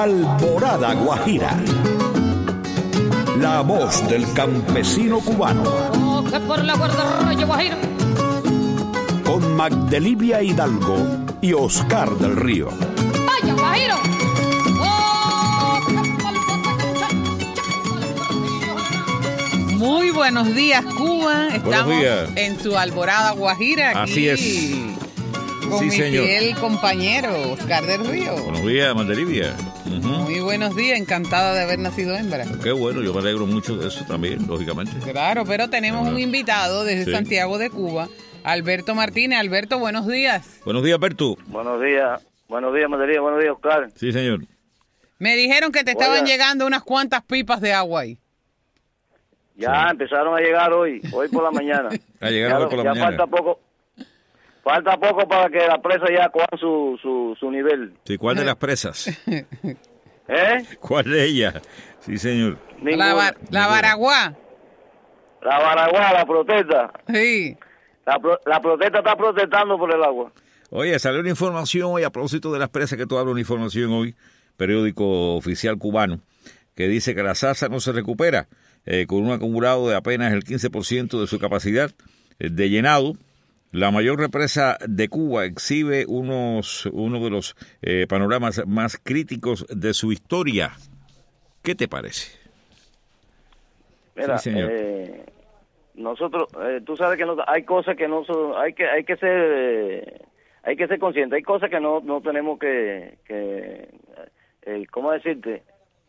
Alborada Guajira. La voz del campesino cubano. Oh, que por la guardarraya Guajira. Con Magdelivia Hidalgo y Oscar del Río. ¡Vaya, Guajiro! Muy buenos días, Cuba. Estamos días. en su Alborada Guajira. Aquí, Así es. con Sí, mi señor. fiel compañero, Oscar del Río. Buenos días, Magdelivia. Muy buenos días, encantada de haber nacido hembra. Qué bueno, yo me alegro mucho de eso también, lógicamente. Claro, pero tenemos un invitado desde Sí. Santiago de Cuba, Alberto Martínez. Alberto, buenos días. Buenos días, Bertu. Buenos días, Madería, buenos días, Oscar. Sí, señor. Me dijeron que te estaban Oiga. llegando unas cuantas pipas de agua ahí. Ya empezaron a llegar hoy por la mañana. A llegar hoy por la mañana. Falta poco para que la presa ya coja su nivel. Sí, ¿cuál de las presas? ¿Eh? ¿Cuál de ellas? Sí, señor. Ninguna. La Baraguá. La Baraguá, la protesta. Sí. La protesta está protestando por el agua. Oye, salió una información hoy a propósito de las presas, que tú hablas, una información hoy, periódico oficial cubano, que dice que la Sasa no se recupera con un acumulado de apenas el 15% de su capacidad de llenado. La mayor represa de Cuba exhibe uno de los panoramas más críticos de su historia. ¿Qué te parece? Mira, Sí, señor. nosotros, tú sabes que hay cosas que no son, hay que ser conscientes. Hay cosas que no tenemos que ¿cómo decirte?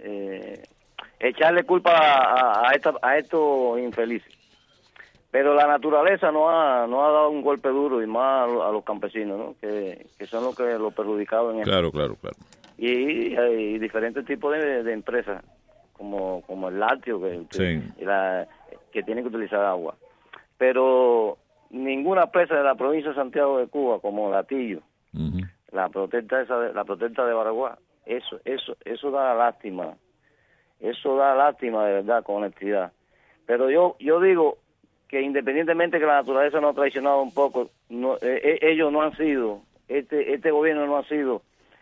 Echarle culpa a estos infelices. Pero la naturaleza no ha dado un golpe duro, y más a los campesinos, ¿no? Que son los perjudicados en esto. Claro. Y hay diferentes tipos de empresas, como el lácteo, Sí. que tienen que utilizar agua. Pero ninguna presa de la provincia de Santiago de Cuba, como Latillo, Ujú. la protesta de Baraguá, eso da lástima. Eso da lástima, de verdad, con honestidad. Pero yo digo que independientemente que la naturaleza nos ha traicionado un poco, ellos no han sido, este gobierno no ha sido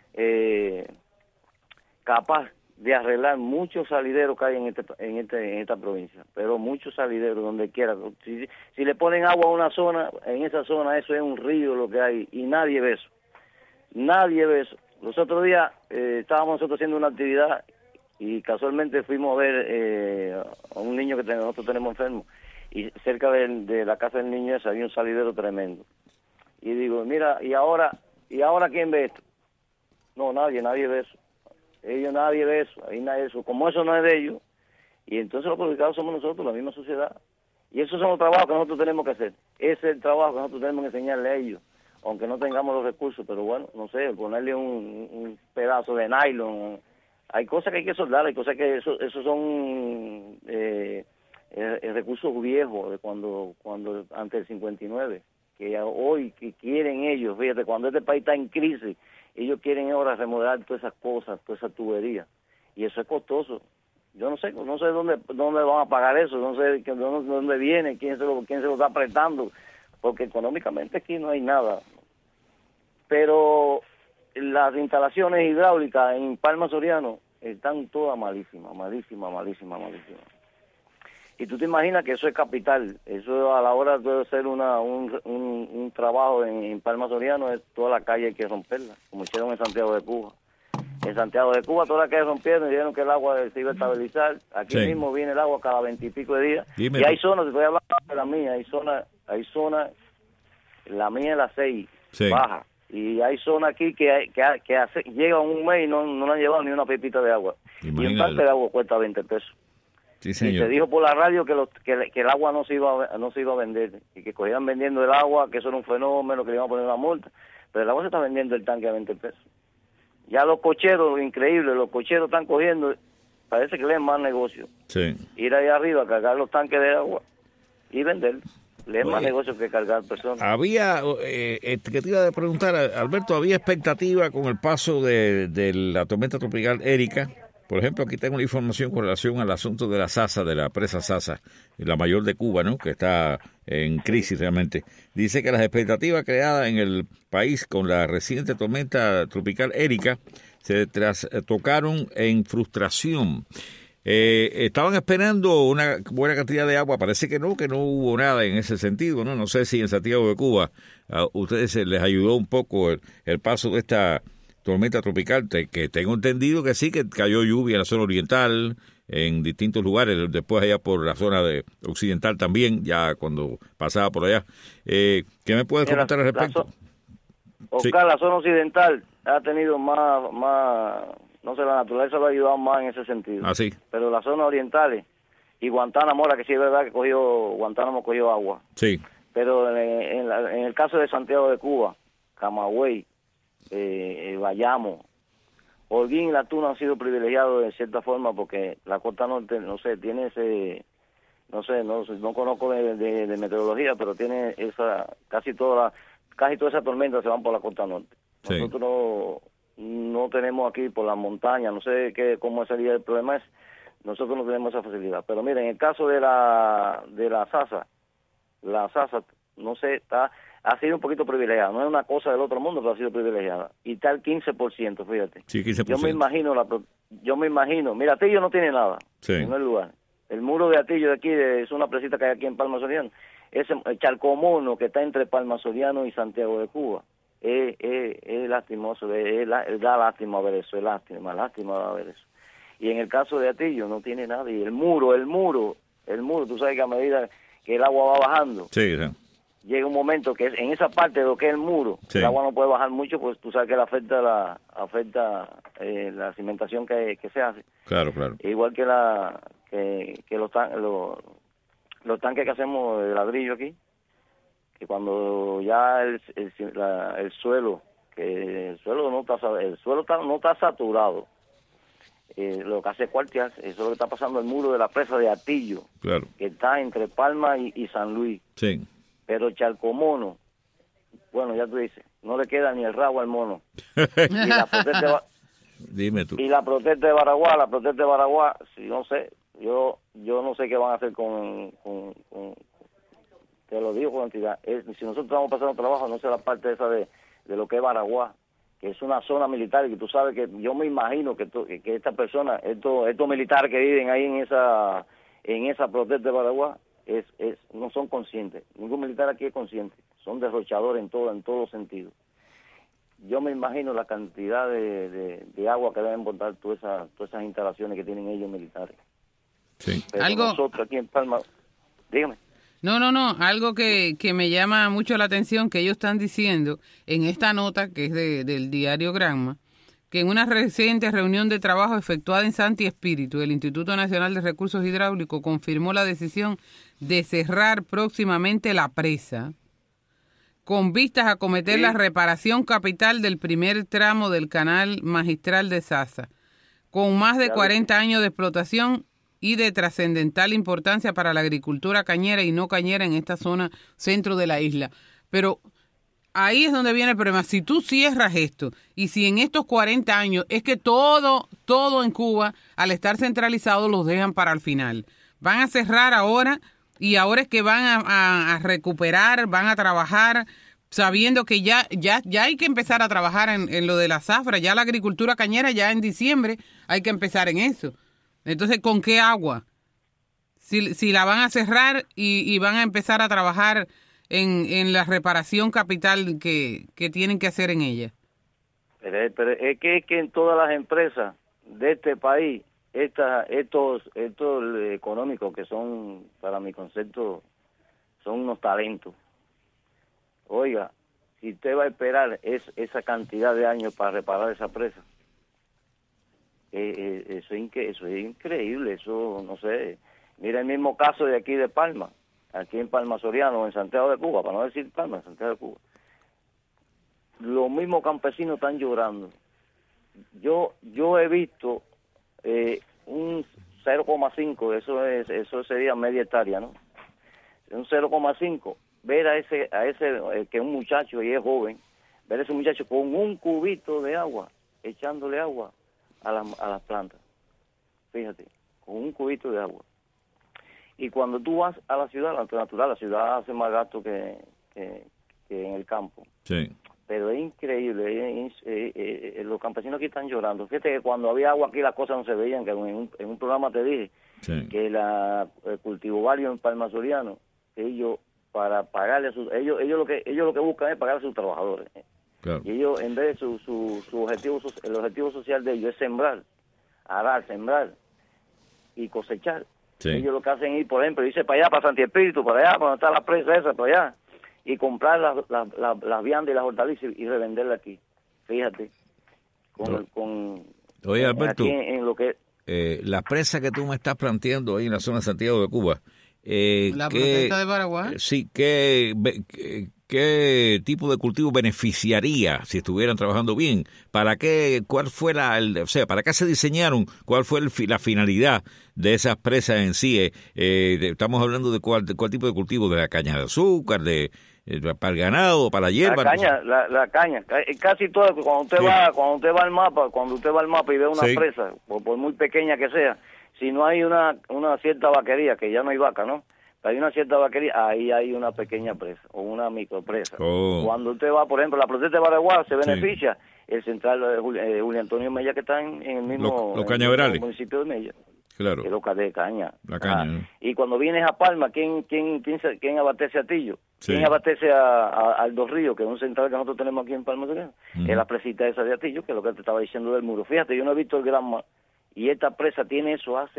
capaz de arreglar muchos salideros que hay en esta provincia, pero muchos salideros donde quiera. Si le ponen agua a una zona, en esa zona eso es un río lo que hay, y nadie ve eso. Nadie ve eso. Los otros días estábamos nosotros haciendo una actividad y casualmente fuimos a ver a un niño que nosotros tenemos enfermo, y cerca de la casa del niño ese había un salidero tremendo. Y digo, mira, ¿y ahora quién ve esto? No, nadie ve eso. Nadie ve eso, ahí nadie ve eso. Como eso no es de ellos, y entonces los perjudicados somos nosotros, la misma sociedad. Y esos son los trabajos que nosotros tenemos que hacer. Ese es el trabajo que nosotros tenemos que enseñarle a ellos, aunque no tengamos los recursos, pero bueno, no sé, ponerle un pedazo de nylon. Hay cosas que hay que soldar, hay cosas que eso son recursos viejos de cuando antes del 59, que hoy que quieren ellos, fíjate, cuando este país está en crisis, ellos quieren ahora remodelar todas esas cosas, toda esa tubería, y eso es costoso. Yo no sé dónde van a pagar eso, no sé dónde viene, quién se lo está apretando, porque económicamente aquí no hay nada. Pero las instalaciones hidráulicas en Palma Soriano están todas malísimas. Y tú te imaginas que eso es capital, eso a la hora de hacer un trabajo en Palma Soriano, es toda la calle hay que romperla, como hicieron en Santiago de Cuba. En Santiago de Cuba toda la calle rompieron y dijeron que el agua se iba a estabilizar. Aquí Sí. mismo viene el agua cada 20 y pico de días. Dime Y hay tú. zonas, te estoy hablando de la mía, hay zonas, la mía es la 6, Sí. baja. Y hay zonas aquí que llega un mes y no han llevado ni una pepita de agua. Y un Imagínate. tanque de agua cuesta 20 pesos. Sí, Y se señor. dijo por la radio que el agua no se iba a vender, y que cogían vendiendo el agua, que eso era un fenómeno, que le iban a poner una multa. Pero el agua se está vendiendo el tanque a 20 pesos. Ya los cocheros, increíble, los cocheros están cogiendo, parece que le es más negocio. Sí. Ir ahí arriba, cargar los tanques de agua y vender. Le es más Oye. negocio que cargar personas. Había, que te iba a preguntar, Alberto, ¿había expectativa con el paso de la tormenta tropical Erika? Por ejemplo, aquí tengo una información con relación al asunto de la Sasa, de la presa Sasa, la mayor de Cuba, ¿no?, que está en crisis realmente. Dice que las expectativas creadas en el país con la reciente tormenta tropical Erika se trastocaron en frustración. Estaban esperando una buena cantidad de agua, parece que no hubo nada en ese sentido, ¿no? No sé si en Santiago de Cuba a ustedes les ayudó un poco el paso de esta tormenta tropical, que tengo entendido que sí, que cayó lluvia en la zona oriental, en distintos lugares, después allá por la zona de occidental también, ya cuando pasaba por allá. ¿Qué me puedes comentar al respecto? Oscar, la zona occidental ha tenido más, no sé, la naturaleza lo ha ayudado más en ese sentido. Ah, sí. Pero las zonas orientales y Guantánamo, ahora que sí es verdad que Guantánamo cogió agua. Sí. Pero en el caso de Santiago de Cuba, Camagüey, Bayamo, Holguín y La Tuna han sido privilegiados de cierta forma porque la costa norte, no sé, tiene ese, no conozco de meteorología, pero tiene casi toda esa tormenta se van por la costa norte. Sí. Nosotros no tenemos aquí por las montañas, no sé cómo sería el problema, nosotros no tenemos esa facilidad. Pero miren, en el caso de la Sasa, no sé, ha sido un poquito privilegiada, no es una cosa del otro mundo, pero ha sido privilegiada. Y está el 15%, fíjate. Sí, 15%. Yo me imagino, mira, Atillo no tiene nada, sí, en el lugar. El muro de Atillo de aquí, es una presita que hay aquí en Palma Soriano. Ese Charcomono que está entre Palma Soriano y Santiago de Cuba. Es lastimoso, da lástima ver eso, es lástima ver eso. Y en el caso de Atillo no tiene nada. Y el muro, tú sabes que a medida que el agua va bajando, sí, sí, llega un momento que en esa parte de lo que es el muro, sí, el agua no puede bajar mucho, pues tú sabes que le afecta la cimentación que se hace. Claro, claro. Igual que los tanques que hacemos de ladrillo aquí, que cuando ya el suelo no está saturado, lo que hace es cuartear. Eso es lo que está pasando en el muro de la presa de Atillo, claro, que está entre Palma y San Luis. Sí. Pero Charcomono, bueno, ya tú dices, no le queda ni el rabo al mono. Y la protesta Dime tú. Y la protesta de Baraguá, sí, no sé, yo no sé qué van a hacer con te lo digo con entidad. Si nosotros estamos pasando trabajo, no sé la parte esa de lo que es Baraguá, que es una zona militar, y que tú sabes que yo me imagino que estas personas, estos militares que viven ahí en esa protesta de Baraguá, no son conscientes. Ningún militar aquí es consciente. Son derrochadores en todo sentido. Yo me imagino la cantidad de agua que deben botar todas esas instalaciones que tienen ellos militares. Sí. Pero nosotros aquí en Palma, dígame. No, algo que me llama mucho la atención que ellos están diciendo en esta nota que es del diario Granma, que en una reciente reunión de trabajo efectuada en Santi Espíritu, el Instituto Nacional de Recursos Hidráulicos confirmó la decisión de cerrar próximamente la presa con vistas a acometer la reparación capital del primer tramo del canal magistral de Sasa, con más de 40 años de explotación y de trascendental importancia para la agricultura cañera y no cañera en esta zona centro de la isla. Pero ahí es donde viene el problema. Si tú cierras esto, y si en estos 40 años es que todo en Cuba, al estar centralizado, los dejan para el final. Van a cerrar ahora, y ahora es que van a recuperar, van a trabajar, sabiendo que ya hay que empezar a trabajar en lo de la zafra. Ya la agricultura cañera, ya en diciembre, hay que empezar en eso. Entonces, ¿con qué agua? Si la van a cerrar y van a empezar a trabajar en la reparación capital que tienen que hacer en ella. Pero es que en todas las empresas de este país, estos económicos que son, para mi concepto, son unos talentos. Oiga, si usted va a esperar esa cantidad de años para reparar esa presa, eso es increíble, eso no sé. Mira el mismo caso de aquí de Palma, aquí en Palma Soriano, en Santiago de Cuba, para no decir Palma, en Santiago de Cuba. Los mismos campesinos están llorando. Yo he visto un 0,5, eso sería media hectárea, ¿no? Un 0,5, ver a ese que es un muchacho y es joven, ver a ese muchacho con un cubito de agua, echándole agua a las plantas. Fíjate, con un cubito de agua. Y cuando tú vas a la ciudad hace más gasto que en el campo. Sí. pero es increíble. Los campesinos aquí están llorando. Fíjate que cuando había agua aquí las cosas no se veían, que en un programa te dije que el cultivo vario en Palma Soriano, ellos para pagarle ellos lo que buscan es pagar a sus trabajadores. Claro. Y ellos, en vez de el objetivo social de ellos es sembrar, arar, sembrar y cosechar. Sí. Ellos lo que hacen es ir, por ejemplo, irse para allá, para Santi Espíritu, para allá, donde está la presa esa, para allá, y comprar las viandas y las hortalizas y revenderlas aquí. Fíjate. Oye, Alberto, aquí en lo que la presa que tú me estás planteando ahí en la zona de Santiago de Cuba, la protesta de Paraguay. Sí, ¿qué tipo de cultivo beneficiaría si estuvieran trabajando bien? ¿Para qué? ¿Cuál fue para qué se diseñaron? ¿Cuál fue la finalidad de esas presas en sí? Estamos hablando de cuál tipo de cultivo, de la caña de azúcar, para el ganado, para la hierba. La caña, casi todo. Cuando usted va al mapa y ve una presa, por muy pequeña que sea, si no hay una cierta vaquería, que ya no hay vaca, ¿no? Hay una cierta vaquería, ahí hay una pequeña presa o una micropresa. Cuando usted va, por ejemplo, la protesta de Paraguay se beneficia el central de Julio Antonio Mella, que está en el mismo los cañaverales, municipio de Mella. Claro. Que es lo de caña. La caña, ¿no? Y cuando vienes a Palma, ¿quién abastece a Tillo? Sí. ¿Quién abastece al Dos Ríos, que es un central que nosotros tenemos aquí en Palma Soriano? Es la presita esa de Atillo, que es lo que te estaba diciendo del muro. Fíjate, yo no he visto el Granma, y esta presa tiene eso hace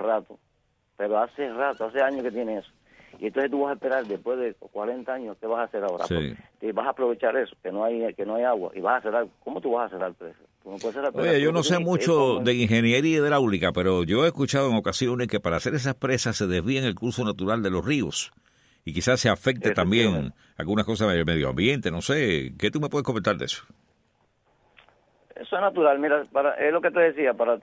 años que tiene eso. Y entonces tú vas a esperar, después de 40 años, ¿qué vas a hacer ahora? Sí. Pues, vas a aprovechar eso, que no hay agua, y vas a cerrar. ¿Cómo tú vas a cerrar presa? Oye, yo no sé mucho de ingeniería hidráulica, pero yo he escuchado en ocasiones que para hacer esas presas se desvían el curso natural de los ríos y quizás se afecte también algunas cosas del medio ambiente, no sé. ¿Qué tú me puedes comentar de eso? Eso es natural, mira, es lo que te decía, para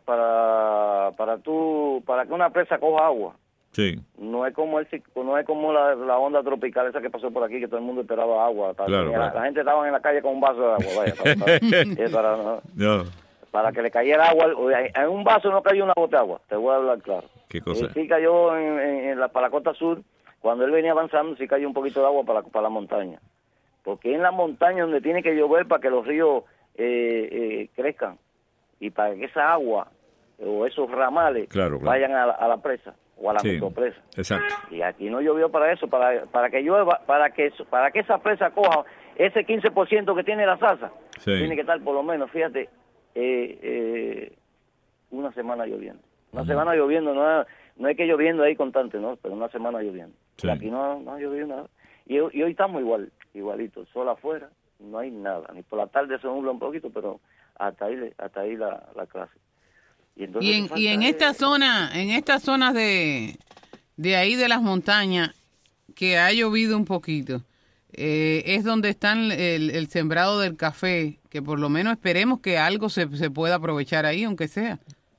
que una presa coja agua. Sí. No es como la onda tropical esa que pasó por aquí, que todo el mundo esperaba agua. Claro. La gente estaba en la calle con un vaso de agua, para que le cayera agua. En un vaso no cayó una gota de agua, te voy a hablar claro. ¿Qué cosa? Sí cayó para la costa sur, cuando él venía avanzando, sí cayó un poquito de agua para la montaña. Porque en la montaña donde tiene que llover para que los ríos crezcan, y para que esa agua o esos ramales vayan a la presa o a la micropresa. Exacto. Y aquí no llovió para eso, para que llueva, para que esa presa coja ese 15% que tiene la salsa. Tiene que estar por lo menos, fíjate, una semana lloviendo. Una semana lloviendo, no es que lloviendo ahí constante, ¿no? Pero una semana lloviendo. Y aquí no ha llovido nada. Y hoy estamos igualito, sol afuera, no hay nada. Ni por la tarde se nubla un poquito, pero hasta ahí la clase. Y en estas zonas de ahí de las montañas, que ha llovido un poquito, es donde están el sembrado del café, que por lo menos esperemos que algo se pueda aprovechar ahí, aunque sea.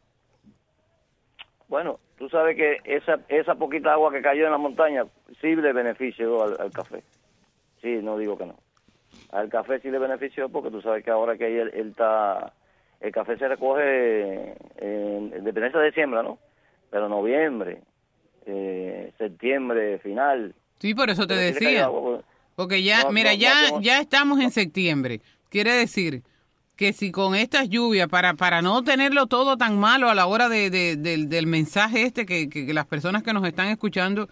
Bueno, tú sabes que esa poquita agua que cayó en la montaña sí le benefició al café. Sí, no digo que no. Al café sí le benefició, porque tú sabes que ahora que ahí el café se recoge en dependencia de siembra, ¿no? Pero noviembre, septiembre, final. Sí, por eso te decía. Porque ya estamos en septiembre. Quiere decir que si con estas lluvias, para no tenerlo todo tan malo a la hora del mensaje que las personas que nos están escuchando,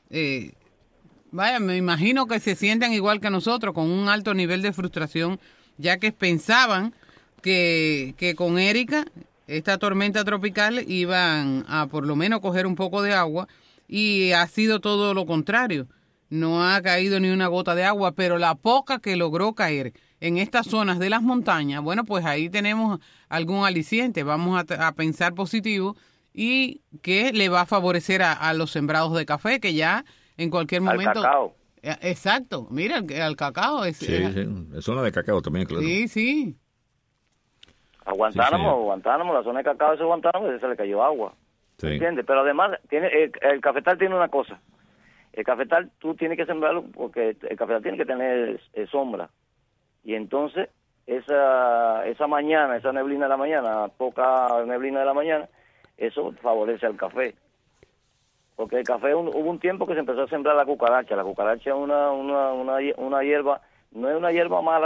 me imagino que se sientan igual que nosotros, con un alto nivel de frustración, ya que pensaban que con Erika, esta tormenta tropical, iban a por lo menos coger un poco de agua, y ha sido todo lo contrario. No ha caído ni una gota de agua, pero la poca que logró caer en estas zonas de las montañas, bueno, pues ahí tenemos algún aliciente. Vamos a pensar positivo, y que le va a favorecer a los sembrados de café, que ya en cualquier momento... Al cacao. Exacto, mira, al cacao. Es zona de cacao también, claro. Sí. A Guantánamo, la zona de cacao de Guantánamo, se le cayó agua. Sí. ¿Entiendes? Pero además, el cafetal tiene una cosa. El cafetal tú tienes que sembrarlo porque el cafetal tiene que tener sombra. Y entonces, esa mañana, esa neblina de la mañana, poca neblina de la mañana, eso favorece al café. Porque el café hubo un tiempo que se empezó a sembrar la cucaracha. La cucaracha es una hierba, no es una hierba mala,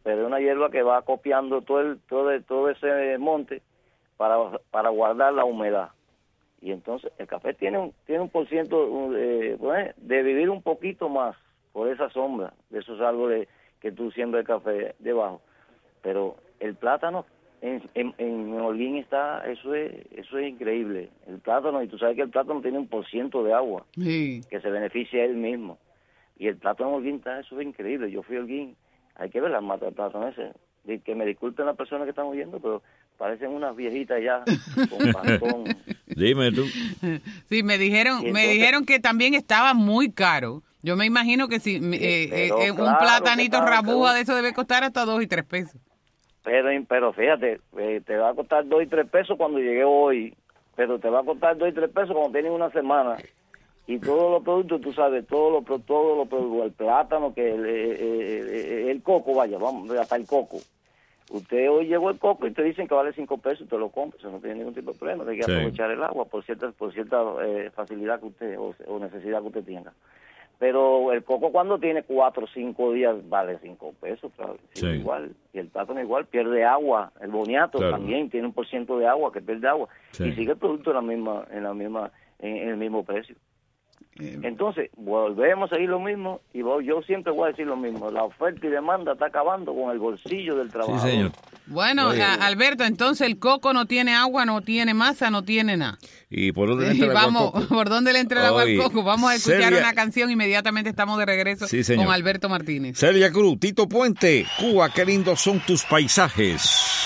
pero es una hierba que va copiando todo ese monte para guardar la humedad. Y entonces el café tiene un por ciento de vivir un poquito más por esa sombra de esos árboles que tú siembras el café debajo. Pero el plátano en Holguín eso es increíble. El plátano, y tú sabes que el plátano tiene un por ciento de agua, Sí. que se beneficia a él mismo. Y el plátano en Holguín eso es increíble. Yo fui a Holguín, hay que ver las matas de plátano ese. Que me disculpen las personas que están oyendo, pero parecen unas viejitas ya con bastón. Dime tú. Sí, me dijeron que también estaba muy caro. Yo me imagino que si un claro, platanito que rabuja de eso debe costar hasta 2 y 3 pesos. Pero fíjate, te va a costar 2 y 3 pesos cuando llegue hoy, pero te va a costar 2 y 3 pesos cuando tienes una semana. Y todos los productos, tú sabes, todos los productos, el plátano, que el coco, vamos, hasta el coco. Usted hoy llegó el coco y te dicen que vale 5 pesos, usted lo compra, eso no tiene ningún tipo de problema, hay que aprovechar el agua por cierta facilidad que usted o necesidad que usted tenga. Pero el coco cuando tiene 4 o 5 días vale 5 pesos, claro, sí. Igual, y el plátano igual pierde agua, el boniato también tiene un por ciento de agua que pierde agua y sigue el producto en el mismo precio. Entonces, volvemos a ir lo mismo y yo siempre voy a decir lo mismo, la oferta y demanda está acabando con el bolsillo del trabajador. Sí, señor. Bueno, Alberto, entonces el coco no tiene agua, no tiene masa, no tiene nada. ¿Y por dónde le entra el agua al coco? ¿Por dónde le entra el agua al coco? Vamos a escuchar Celia. una canción, inmediatamente estamos de regreso con Alberto Martínez. Celia Cruz, Tito Puente, Cuba, qué lindos son tus paisajes.